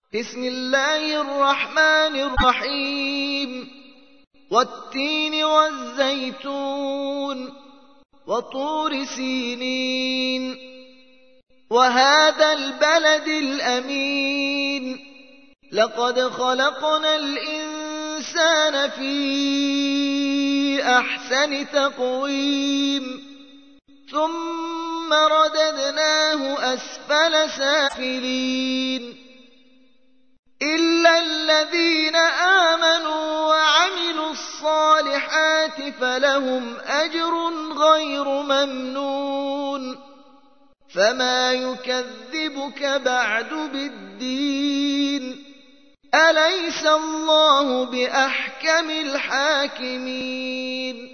بسم الله الرحمن الرحيم والتين والزيتون وطور سينين وهذا البلد الأمين لقد خلقنا الإنسان في أحسن تقويم ثم رددناه أسفل سافلين إلا الذين آمنوا وعملوا الصالحات فلهم أجر غير ممنون فما يكذبك بعد بالدين أليس الله بأحكم الحاكمين